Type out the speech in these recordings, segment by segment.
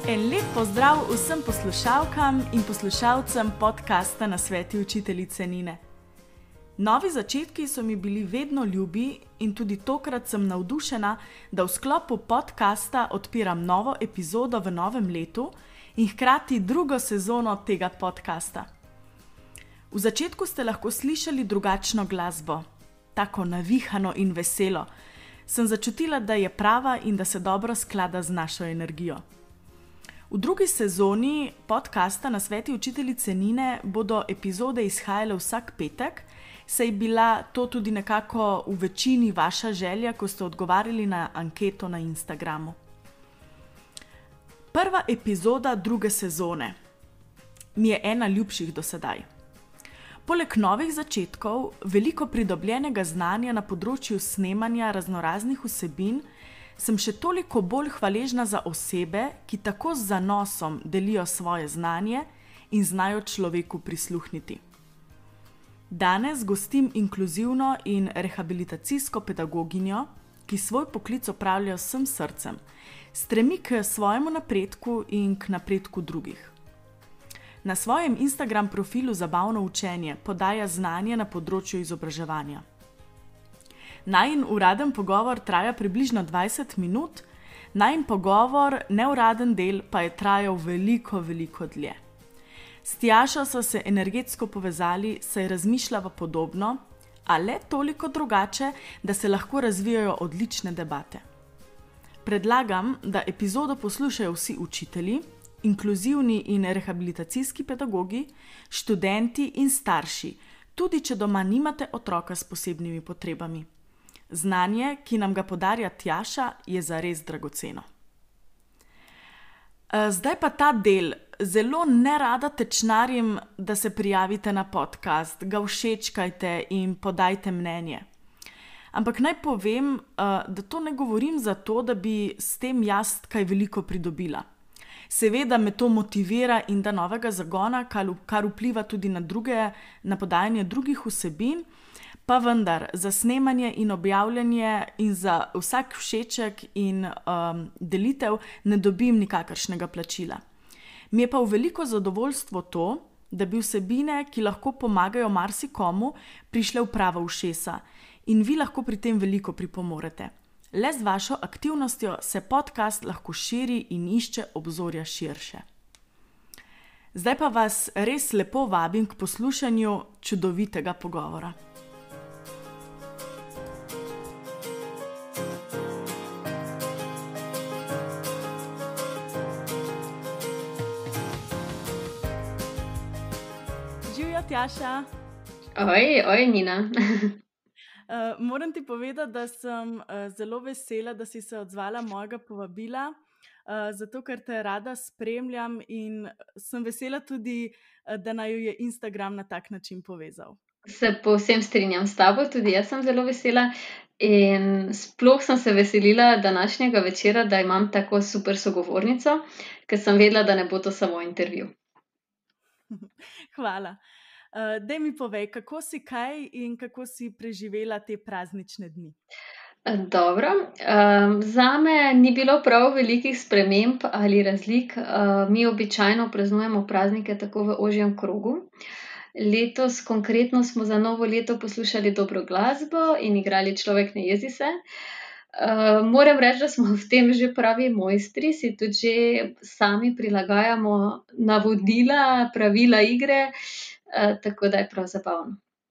En lep pozdrav vsem poslušalkam in poslušalcem podcasta Nasveti učiteljice Nine. Novi začetki so mi bili vedno ljubi in tudi tokrat sem navdušena, da v sklopu podcasta odpiram novo epizodo v novem letu in hkrati drugo sezono tega podcasta. V začetku ste lahko slišali drugačno glasbo, tako navihano in veselo. Sem začutila, da je prava in da se dobro sklada z našo energijo. V drugi sezoni podcasta Nasveti učiteljice Nine bodo epizode izhajale vsak petek, saj je bila to tudi nekako v večini vaša želja, ko ste odgovarjali na anketo na Instagramu. Prva epizoda druge sezone mi je ena ljubših do sedaj. Poleg novih začetkov, veliko pridobljenega znanja na področju snemanja raznoraznih vsebin, sem še toliko bolj hvaležna za osebe, ki tako z zanosom delijo svoje znanje in znajo človeku prisluhniti. Danes gostim inkluzivno in rehabilitacijsko pedagoginjo, ki svoj poklic opravlja s vsem srcem, stremi k svojemu napredku in k napredku drugih. Na svojem Instagram profilu Zabavno učenje podaja znanje na področju izobraževanja. Najin uraden pogovor traja približno 20 minut, najin pogovor, neuraden del, pa je trajal veliko dlje. S Tjašo so se energetsko povezali, saj razmišljava podobno, a le toliko drugače, da se lahko razvijajo odlične debate. Predlagam, da epizodo poslušajo vsi učitelji, inkluzivni in rehabilitacijski pedagogi, študenti in starši, tudi če doma nimate otroka s posebnimi potrebami. Znanje, ki nam ga podarja Tjaša, je zares dragoceno. Zdaj pa ta del. Zelo nerada tečnarim, da se prijavite na podcast, ga všečkajte in podajte mnenje. Ampak naj povem, da to ne govorim zato, da bi s tem jaz kaj veliko pridobila. Seveda me to motivira in da novega zagona, kar vpliva tudi na podajanje drugih vsebin, pa vendar za snemanje in objavljanje in za vsak všeček in delitev ne dobim nikakršnega plačila. Mi je pa v veliko zadovoljstvo to, da bi vsebine, ki lahko pomagajo marsikomu, prišle v prava ušesa in vi lahko pri tem veliko pripomorete. Le z vašo aktivnostjo se podcast lahko širi in išče obzorja širše. Zdaj pa vas res lepo vabim k poslušanju čudovitega pogovora. Živjo, Tjaša! Oj, Nina. Moram ti povedati, da sem zelo vesela, da si se odzvala mojega povabila, zato ker te rada spremljam in sem vesela tudi, da naju je Instagram na tak način povezal. Se povsem strinjam s tabo, tudi jaz sem zelo vesela in sploh sem se veselila današnjega večera, da imam tako super sogovornico, ker sem vedela, da ne bo to samo intervju. Hvala. Daj mi povej, kako si kaj in kako si preživela te praznične dni? Dobro, zame ni bilo prav velikih sprememb ali razlik. Mi običajno praznujemo praznike tako v ožjem krogu. Letos konkretno smo za novo leto poslušali dobro glasbo in igrali Človek ne jezi se. Moram reči, da smo v tem že pravi mojstri, si tudi že sami prilagajamo navodila, pravila igre, tako da je prav zabavno.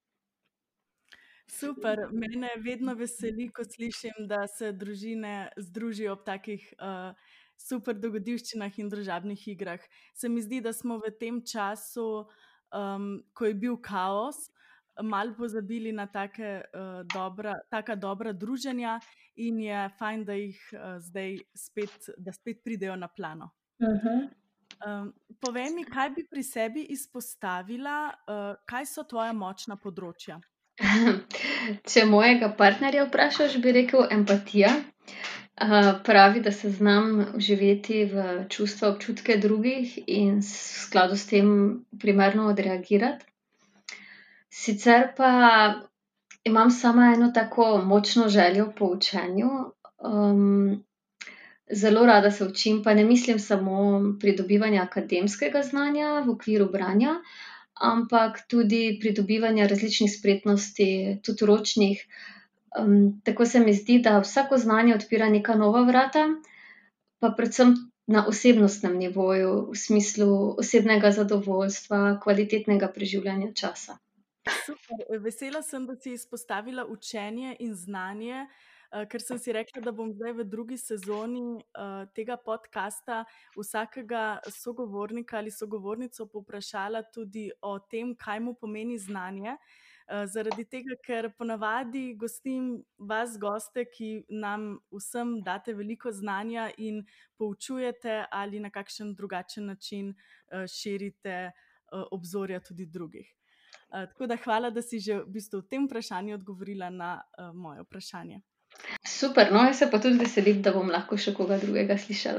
Super, mene vedno veseli, ko slišim, da se družine združijo ob takih super dogodivščinah in družabnih igrah. Se mi zdi, da smo v tem času, ko je bil kaos, malo pozabili na taka dobra druženja in je fajn, da jih zdaj spet pridejo na plano. Povej mi, kaj bi pri sebi izpostavila, kaj so tvoja močna področja? Če mojega partnerja vprašaš, bi rekel empatija. Pravi, da se znam vživeti v čustva, občutke drugih in v skladu s tem primerno odreagirati. Sicer pa imam sama eno tako močno željo po učenju. Zelo rada se učim, pa ne mislim samo pridobivanja akademskega znanja v okviru branja, ampak tudi pridobivanja različnih spretnosti, tudi ročnih. Tako se mi zdi, da vsako znanje odpira neka nova vrata, pa predvsem na osebnostnem nivoju, v smislu osebnega zadovoljstva, kvalitetnega preživljanja časa. Super, vesela sem, da si izpostavila učenje in znanje, ker sem si rekla, da bom zdaj v drugi sezoni tega podcasta vsakega sogovornika ali sogovornico povprašala tudi o tem, kaj mu pomeni znanje. Zaradi tega, ker ponavadi gostim vas goste, ki nam vsem date veliko znanja in poučujete ali na kakšen drugačen način širite obzorja tudi drugih. Tako da hvala, da si že v bistvu v tem vprašanju odgovorila na moje vprašanje. Super, no, jaz se pa tudi veselim, da bom lahko še koga drugega slišala.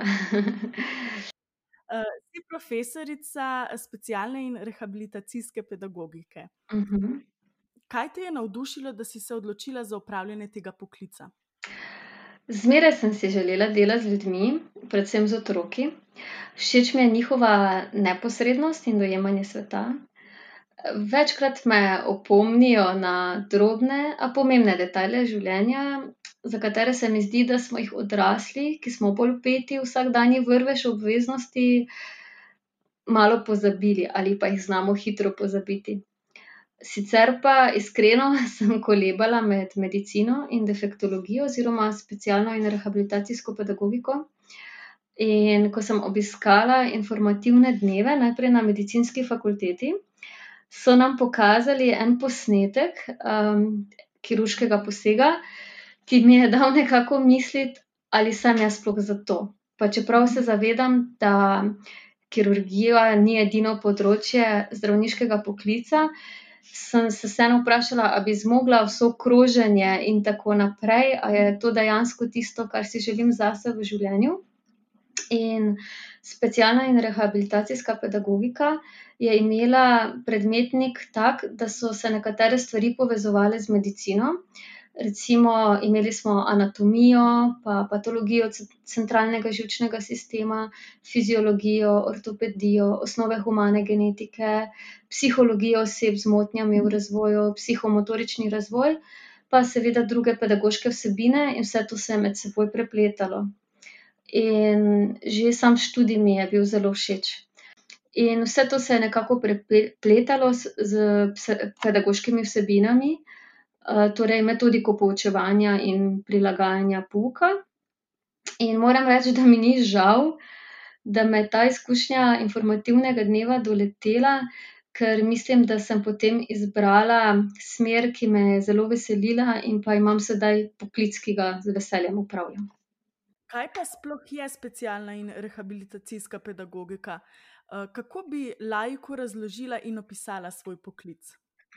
Si profesorica specialne in rehabilitacijske pedagogike. Kaj te je navdušilo, da si se odločila za opravljanje tega poklica? Zmeraj sem si želela delati z ljudmi, predvsem z otroki. Všeč mi je njihova neposrednost in dojemanje sveta. Večkrat me opomnijo na drobne, a pomembne detajle življenja, za katere se mi zdi, da smo jih odrasli, ki smo bolj vpeti v vsakdanji vrvež obveznosti, malo pozabili ali pa jih znamo hitro pozabiti. Sicer pa iskreno sem kolebala med medicino in defektologijo oziroma specialno in rehabilitacijsko pedagogiko. In ko sem obiskala informativne dneve, najprej na medicinski fakulteti, so nam pokazali en posnetek kirurškega posega, ki mi je dal nekako misliti, ali sem jaz sploh za to. Pa čeprav se zavedam, da kirurgija ni edino področje zdravniškega poklica, sem se vseeno vprašala, a bi zmogla vso kroženje in tako naprej, a je to dejansko tisto, kar si želim zase v življenju. In specialna in rehabilitacijska pedagogika je imela predmetnik tak, da so se nekatere stvari povezovale z medicino. Recimo imeli smo anatomijo, pa patologijo centralnega živčnega sistema, fiziologijo, ortopedijo, osnove humane genetike, psihologijo oseb z motnjami v razvoju, psihomotorični razvoj, pa seveda druge pedagoške vsebine in vse to se je med seboj prepletalo. In že sam študij mi je bil zelo všeč. In vse to se je nekako prepletalo s pedagoškimi vsebinami, torej metodiko poučevanja in prilagajanja pouka. In moram reči, da mi ni žal, da me je ta izkušnja informativnega dneva doletela, ker mislim, da sem potem izbrala smer, ki me je zelo veselila in pa imam sedaj poklic, ki ga z veseljem opravljam. Kaj pa sploh je specialna in rehabilitacijska pedagogika? Kako bi laiku razložila in opisala svoj poklic?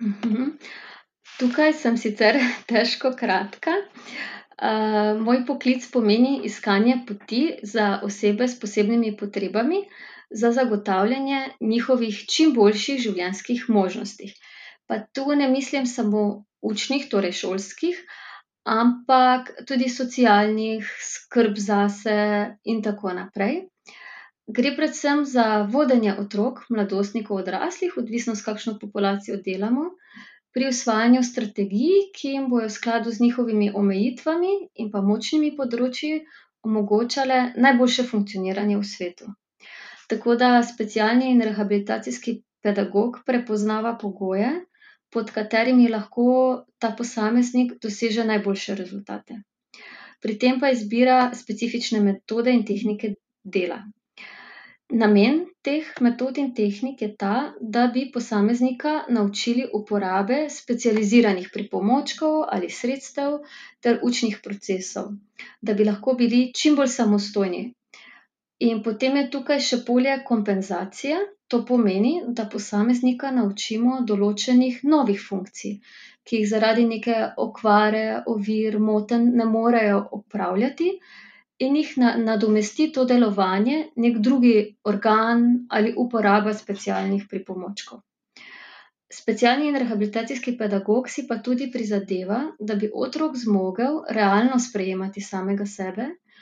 Tukaj sem sicer težko kratka. Moj poklic pomeni iskanje poti za osebe s posebnimi potrebami za zagotavljanje njihovih čim boljših življenjskih možnosti. Pa tu ne mislim samo učnih, torej šolskih, ampak tudi socialnih, skrb zase in tako naprej. Gre predvsem za vodenje otrok, mladostnikov, odraslih, odvisno s kakšno populacijo delamo, pri usvajanju strategij, ki jim bojo v skladu z njihovimi omejitvami in pa močnimi področji omogočale najboljše funkcioniranje v svetu. Tako da specialni in rehabilitacijski pedagog prepoznava pogoje, pod katerimi lahko ta posameznik doseže najboljše rezultate. Pri tem pa izbira specifične metode in tehnike dela. Namen teh metod in tehnik je ta, da bi posameznika naučili uporabe specializiranih pripomočkov ali sredstev ter učnih procesov, da bi lahko bili čim bolj samostojni. In potem je tukaj še polje kompenzacije, to pomeni, da posameznika naučimo določenih novih funkcij, ki jih zaradi neke okvare, ovir, motenj ne morejo opravljati in jih nadomesti to delovanje neki drugi organ ali uporaba specialnih pripomočkov. Specialni in rehabilitacijski pedagog si pa tudi prizadeva, da bi otrok zmogel realno sprejemati samega sebe,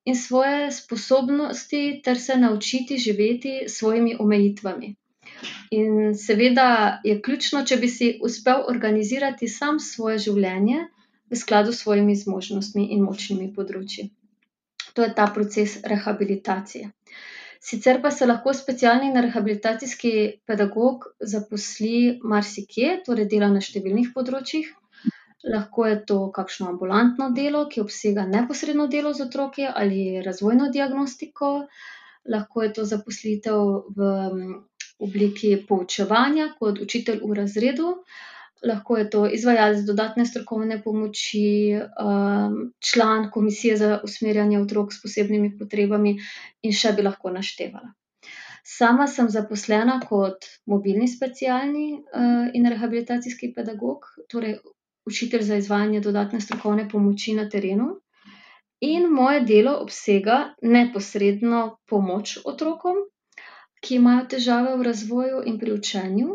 in svoje sposobnosti ter se naučiti živeti s svojimi omejitvami. In seveda je ključno, če bi si uspel organizirati sam svoje življenje v skladu s svojimi zmožnostmi in močnimi področji. To je ta proces rehabilitacije. Sicer pa se lahko specialni rehabilitacijski pedagog zaposli marsikje, torej dela na številnih področjih. Lahko je to kakšno ambulantno delo, ki obsega neposredno delo z otroki ali razvojno diagnostiko. Lahko je to zaposlitev v obliki poučevanja kot učitelj v razredu. Lahko je to izvajalec dodatne strokovne pomoči, član komisije za usmerjanje otrok s posebnimi potrebami in še bi lahko naštevala. Sama sem zaposlena kot mobilni specialni in rehabilitacijski pedagog, torej učitelj za izvajanje dodatne strokovne pomoči na terenu. In moje delo obsega neposredno pomoč otrokom, ki imajo težave v razvoju in pri učenju.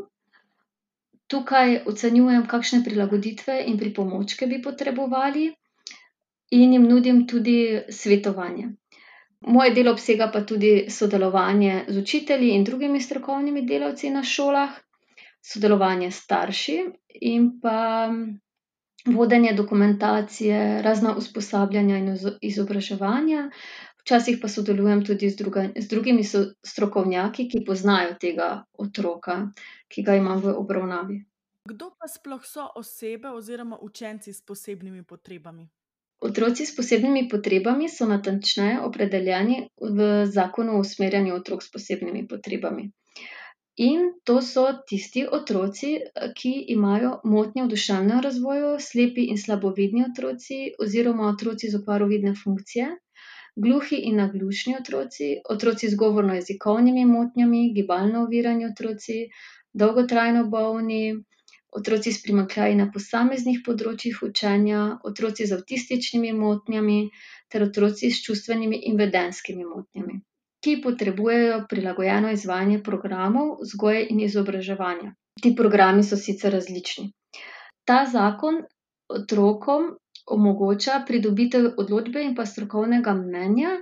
Tukaj ocenjujem, kakšne prilagoditve in pripomočke bi potrebovali, in jim nudim tudi svetovanje. Moje delo obsega pa tudi sodelovanje z učitelji in drugimi strokovnimi delavci na šolah, sodelovanje s starši in pa vodenje dokumentacije, razna usposabljanja in izobraževanja. Včasih pa sodelujem tudi z drugimi strokovnjaki, ki poznajo tega otroka, ki ga imam v obravnavi. Kdo pa sploh so osebe oziroma učenci s posebnimi potrebami? Otroci s posebnimi potrebami so natančneje opredeljeni v Zakonu o usmerjanju otrok s posebnimi potrebami. In to so tisti otroci, ki imajo motnje v duševnem razvoju, slepi in slabovidni otroci oziroma otroci z okvaro vidne funkcije, gluhi in naglušni otroci, otroci z govorno-jezikovnimi motnjami, gibalno ovirani otroci, dolgotrajno bolni, otroci s primanjkljaji na posameznih področjih učenja, otroci z avtističnimi motnjami ter otroci s čustvenimi in vedenjskimi motnjami, ki potrebujejo prilagojeno izvajanje programov vzgoje in izobraževanja. Ti programi so sicer različni. Ta zakon otrokom omogoča pridobitev odločbe in pa strokovnega mnenja,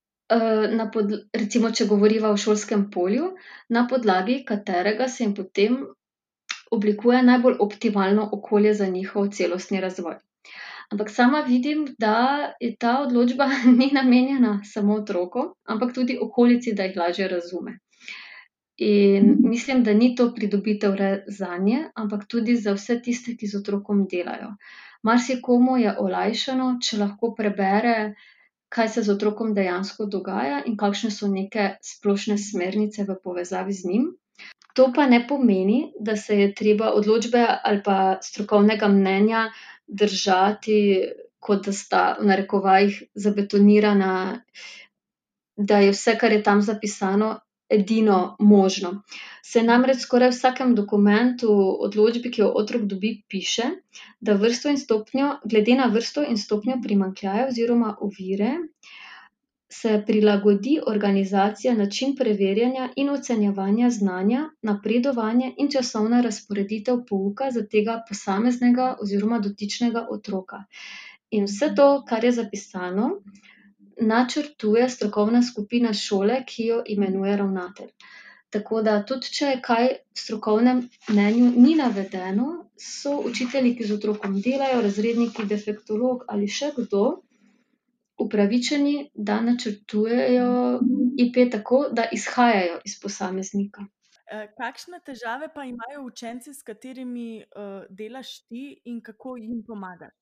recimo, če govoriva o šolskem polju, na podlagi katerega se jim potem oblikuje najbolj optimalno okolje za njihov celostni razvoj. Ampak sama vidim, da je ta odločba ni namenjena samo otrokom, ampak tudi okolici, da jih lažje razume. In mislim, da ni to pridobitev le zanje, ampak tudi za vse tiste, ki z otrokom delajo. Marsikomu je olajšano, če lahko prebere, kaj se z otrokom dejansko dogaja in kakšne so neke splošne smernice v povezavi z njim. To pa ne pomeni, da se je treba odločbe ali pa strokovnega mnenja držati, kot da sta v narekovajih zabetonirana, da je vse, kar je tam zapisano, edino možno. Se namreč skoraj v vsakem dokumentu, odločbi, ki jo otrok dobi, piše, da glede na vrsto in stopnjo primanjkljaja oziroma ovire se prilagodi organizacija, način preverjanja in ocenjevanja znanja, napredovanje in časovna razporeditev pouka za tega posameznega oziroma dotičnega otroka. In vse to, kar je zapisano, načrtuje strokovna skupina šole, ki jo imenuje ravnatelj. Tako da tudi, če je kaj v strokovnem mnenju ni navedeno, so učitelji, ki z otrokom delajo, razredniki, defektolog ali še kdo, upravičeni, da načrtujejo IP tako, da izhajajo iz posameznika. Kakšne težave pa imajo učenci, s katerimi delaš ti, in kako jim pomagaš?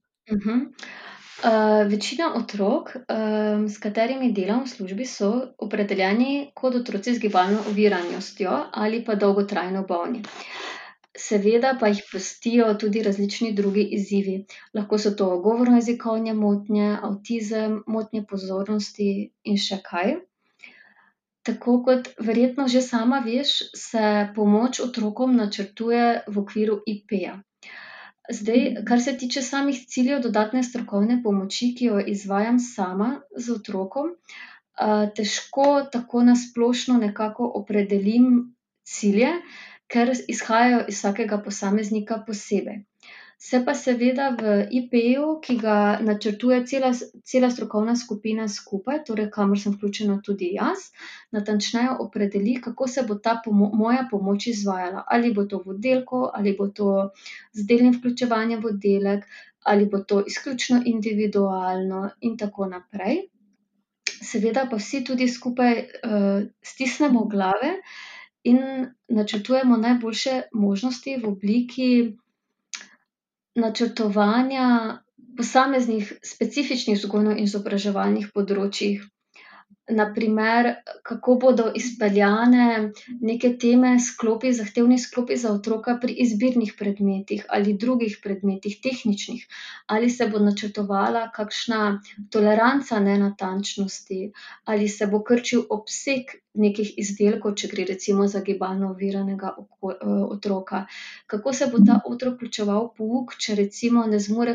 Večina otrok, s katerimi delam v službi, so opredeljeni kot otroci z gibalno oviranostjo ali pa dolgotrajno bolni. Seveda pa jih pestijo tudi različni drugi izzivi. Lahko so to govorno-jezikovne motnje, avtizem, motnje pozornosti in še kaj. Tako kot verjetno že sama veš, se pomoč otrokom načrtuje v okviru IP-ja. Zdaj, kar se tiče samih ciljev dodatne strokovne pomoči, ki jo izvajam sama z otrokom, težko tako na splošno nekako opredelim cilje, ker izhajajo iz vsakega posameznika posebej. Se pa seveda v IP-ju, ki ga načrtuje cela strokovna skupina skupaj, torej kamor sem vključena tudi jaz, natančneje opredeli, kako se bo ta moja pomoč izvajala. Ali bo to v oddelku, ali bo to z delnim vključevanjem v oddelek, ali bo to izključno individualno in tako naprej. Seveda pa vsi tudi skupaj stisnemo glave in načrtujemo najboljše možnosti v obliki načrtovanja posameznih specifičnih vzgojno-izobraževalnih področjih. Na primer, kako bodo izpeljane neke teme, zahtevni sklopi za otroka pri izbirnih predmetih ali drugih predmetih, tehničnih. Ali se bo načrtovala kakšna toleranca nenatančnosti, ali se bo krčil obseg nekih izdelkov, če gre recimo za gibalno oviranega otroka. Kako se bo ta otrok vključeval v pouk, če recimo ne zmore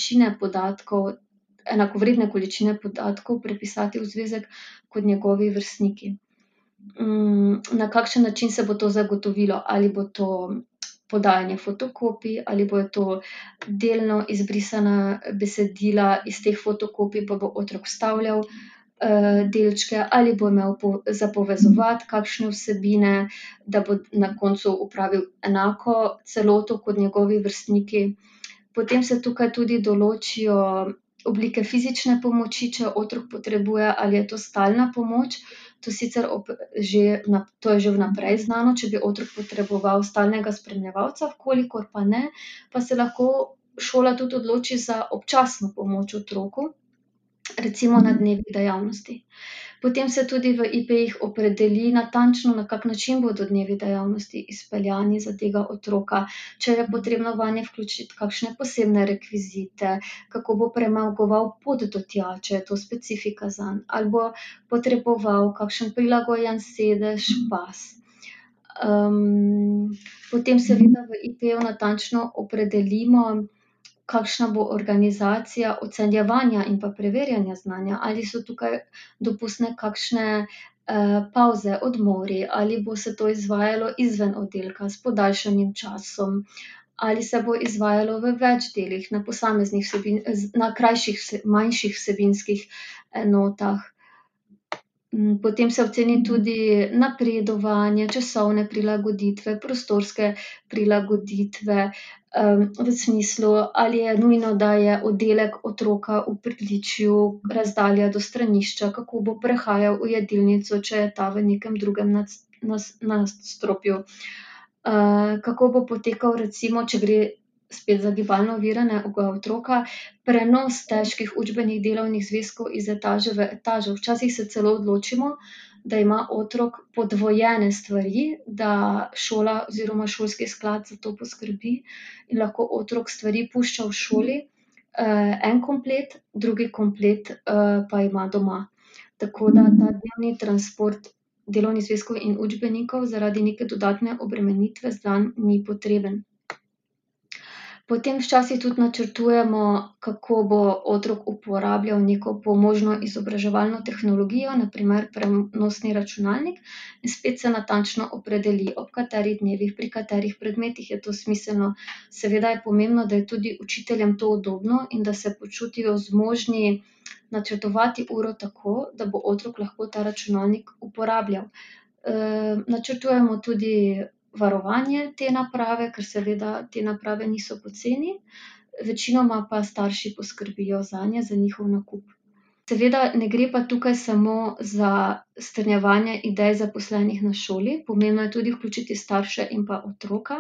enakovredne količine podatkov prepisati v zvezek kot njegovi vrstniki. Na kakšen način se bo to zagotovilo? Ali bo to podajanje fotokopij, ali bojo to delno izbrisana besedila iz teh fotokopij, pa bo otrok vstavljal delčke, ali bo imel za povezovati kakšne vsebine, da bo na koncu opravil enako celoto kot njegovi vrstniki. Potem se tukaj tudi določijo oblike fizične pomoči, če otrok potrebuje, ali je to stalna pomoč. To sicer to je že vnaprej znano, če bi otrok potreboval stalnega spremljevalca, v kolikor pa ne, pa se lahko šola tudi odloči za občasno pomoč otroku, recimo na dnevih dejavnosti. Potem se tudi v IP-jih opredeli natančno, na kak način bodo dnevi dejavnosti izpeljani za tega otroka, če je potrebno vanje vključiti kakšne posebne rekvizite, kako bo premagoval pot do tja, če je to specifika zanj, ali bo potreboval kakšen prilagojen sedež, pas. Potem seveda v IP-ju natančno opredelimo, kakšna bo organizacija ocenjevanja in pa preverjanja znanja, ali so tukaj dopustne kakšne pavze, odmori, ali bo se to izvajalo izven oddelka s podaljšanim časom, ali se bo izvajalo v več delih, na posameznih na krajših, manjših vsebinskih enotah. Potem se oceni tudi napredovanje, časovne prilagoditve, prostorske prilagoditve, v smislu, ali je nujno, da je oddelek otroka v pritličju, razdalja do stranišča, kako bo prehajal v jedilnico, če je ta v nekem drugem nadstropju. Kako bo potekal recimo, če gre spet za gibalno oviranega otroka, prenos težkih učbenih delovnih zvezkov iz etaže v etažo. Včasih se celo odločimo, da ima otrok podvojene stvari, da šola oziroma šolski sklad za to poskrbi in lahko otrok stvari pušča v šoli, en komplet, drugi komplet pa ima doma. Tako da ta dnevni transport delovnih zvezkov in učbenikov zaradi neke dodatne obremenitve zanj ni potreben. Potem včasih tudi načrtujemo, kako bo otrok uporabljal neko pomožno izobraževalno tehnologijo, na primer prenosni računalnik, in spet se natančno opredeli, ob katerih dnevih, pri katerih predmetih je to smiselno. Seveda je pomembno, da je tudi učiteljem to udobno in da se počutijo zmožni načrtovati uro tako, da bo otrok lahko ta računalnik uporabljal. Načrtujemo tudi varovanje te naprave, ker seveda te naprave niso poceni, večinoma pa starši poskrbijo zanje, za njihov nakup. Seveda ne gre pa tukaj samo za strnjevanje idej zaposlenih na šoli, pomembno je tudi vključiti starše in pa otroka.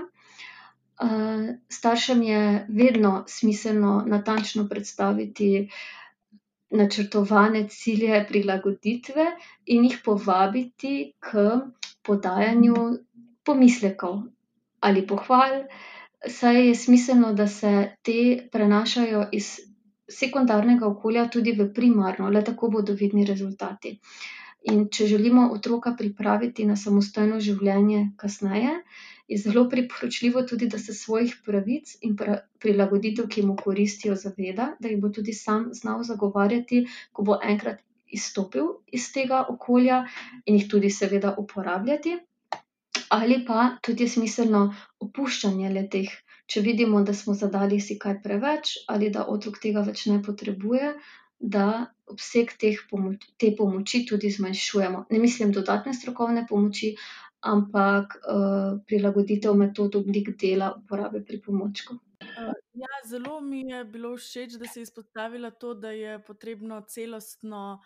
Staršem je vedno smiselno natančno predstaviti načrtovane cilje prilagoditve in jih povabiti k podajanju pomislekov ali pohval, saj je smiselno, da se te prenašajo iz sekundarnega okolja tudi v primarno, le tako bodo vidni rezultati. In če želimo otroka pripraviti na samostojno življenje kasneje, je zelo priporočljivo tudi, da se svojih pravic in prilagoditev, ki mu koristijo, zaveda, da jih bo tudi sam znal zagovarjati, ko bo enkrat izstopil iz tega okolja in jih tudi seveda uporabljati. ali pa tudi je smiselno opuščanje le-teh. Če vidimo, da smo zadali si kaj preveč ali da otrok tega več ne potrebuje, da obseg te pomoči tudi zmanjšujemo. Ne mislim dodatne strokovne pomoči, ampak, prilagoditev metod, oblik dela, uporabe pripomočkov. Ja, zelo mi je bilo všeč, da si izpostavila to, da je potrebno celostno,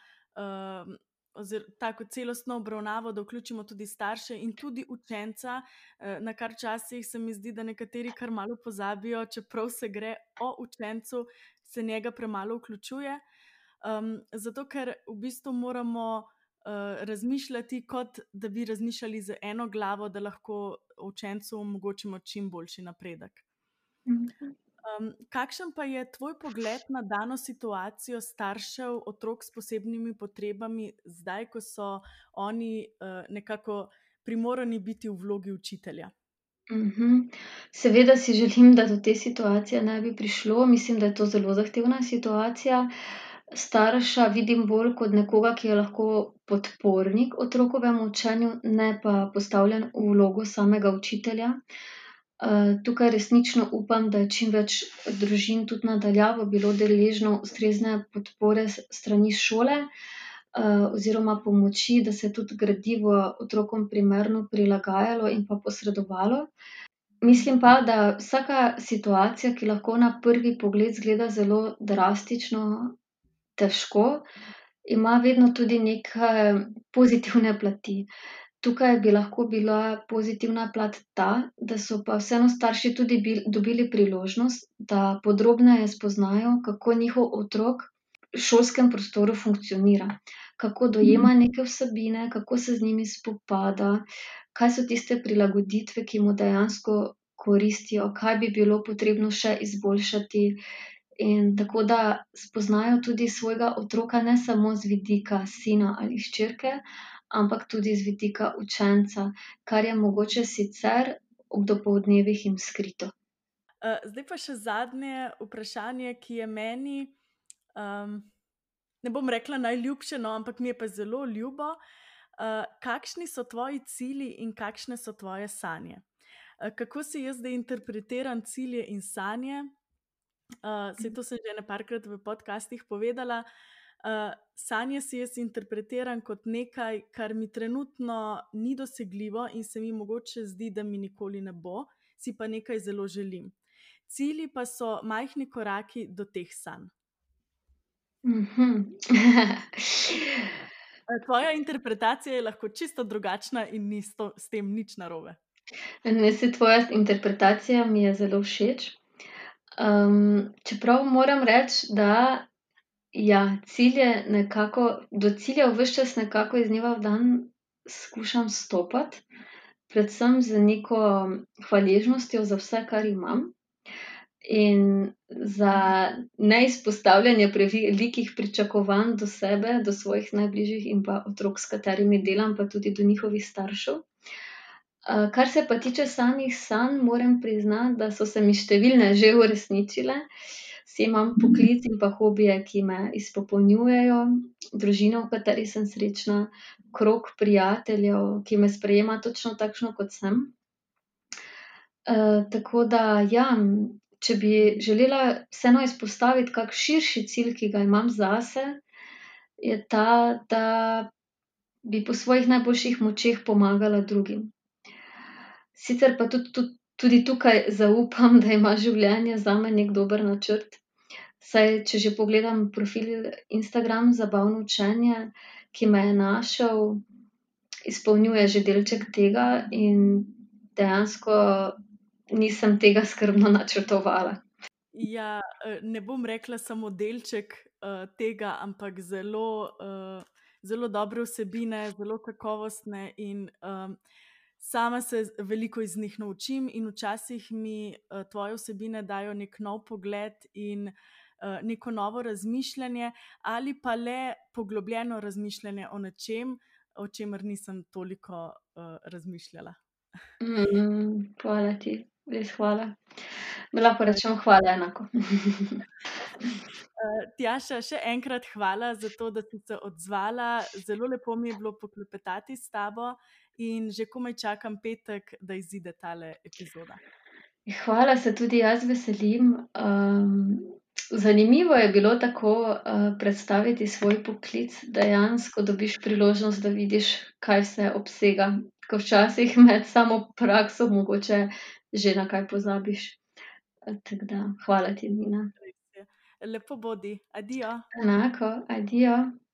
tako celostno obravnavo, da vključimo tudi starše in tudi učenca, na kar včasih se mi zdi, da nekateri kar malo pozabijo, čeprav se gre o učencu, se njega premalo vključuje. Zato ker v bistvu moramo, razmišljati, kot da bi razmišljali z eno glavo, da lahko učencu omogočimo čim boljši napredek. Kakšen pa je tvoj pogled na dano situacijo staršev otrok s posebnimi potrebami zdaj, ko so oni, nekako primorani biti v vlogi učitelja? Seveda si želim, da do te situacije ne bi prišlo. Mislim, da je to zelo zahtevna situacija. Starša vidim bolj kot nekoga, ki je lahko podpornik otrokovemu učenju, ne pa postavljen v vlogo samega učitelja. Tukaj resnično upam, da je čim več družin tudi na daljavo bilo deležno ustrezne podpore s strani šole, oziroma pomoči, da se tudi gradivo otrokom primerno prilagajalo in pa posredovalo. Mislim pa, da vsaka situacija, ki lahko na prvi pogled izgleda zelo drastično, težko, ima vedno tudi neke pozitivne plati. Tukaj bi lahko bila pozitivna plat ta, da so pa vseeno starši tudi dobili priložnost, da podrobneje spoznajo, kako njihov otrok v šolskem prostoru funkcionira. Kako dojema neke vsebine, kako se z njimi spopada, kaj so tiste prilagoditve, ki mu dejansko koristijo, kaj bi bilo potrebno še izboljšati. In tako da spoznajo tudi svojega otroka ne samo z vidika sina ali hčerke, ampak tudi z vidika učenca, kar je mogoče sicer ob dopoldnevih jim skrito. Zdaj pa še zadnje vprašanje, ki je meni, ne bom rekla najljubše, no, ampak mi je pa zelo ljubo. Kakšni so tvoji cilji in kakšne so tvoje sanje? Kako si jaz zdaj interpretiram cilje in sanje? Saj to sem že ene parkrat v podcastih povedala. Sanje si jaz interpretiram kot nekaj, kar mi trenutno ni dosegljivo in se mi mogoče zdi, da mi nikoli ne bo, si pa nekaj zelo želim. Cilji pa so majhni koraki do teh sanj. Tvoja interpretacija je lahko čisto drugačna in ni s tem nič narobe. Ne, saj tvoja interpretacija mi je zelo všeč. Čeprav moram reči, da ja, do ciljev ves čas nekako iz dneva v dan skušam stopati, predvsem z neko hvaležnostjo za vse, kar imam, in za neizpostavljanje prevelikih pričakovanj do sebe, do svojih najbližjih in pa otrok, s katerimi delam, pa tudi do njihovih staršev. Kar se pa tiče samih sanj, moram priznati, da so se mi številne že uresničile. Saj imam poklic in pa hobije, ki me izpopolnjujejo, družino, v kateri sem srečna, krog prijateljev, ki me sprejema točno takšno, kot sem. Tako da, ja, če bi želela vseeno izpostaviti kak širši cilj, ki ga imam zase, je ta, da bi po svojih najboljših močeh pomagala drugim. Sicer pa tudi tukaj zaupam, da ima življenje zame neki dober načrt. Saj če že pogledam profil Instagram Zabavno učenje, ki me je našel, izpolnjuje že delček tega in dejansko nisem tega skrbno načrtovala. Ja, ne bom rekla samo delček, tega, ampak zelo, zelo dobre vsebine, zelo kakovostne in, sama se veliko iz njih naučim in včasih mi, tvoje vsebine dajo neki nov pogled in, neko novo razmišljanje ali pa le poglobljeno razmišljanje o nečem, o čemer nisem toliko, razmišljala. Hvala ti, res hvala. Mi lahko rečemo hvala enako. Tjaša, še enkrat hvala za to, da si se odzvala. Zelo lepo mi je bilo poklepetati s tabo in že komaj čakam petek, da izide tale epizoda. Hvala, se tudi jaz veselim. Zanimivo je bilo tako predstaviti svoj poklic. Dejansko dobiš priložnost, da vidiš, kaj vse obsega. Ko včasih med samo prakso mogoče že na kaj pozabiš. Tako da, hvala ti, Nina. Lepo bodi, adijo. Enako, adijo.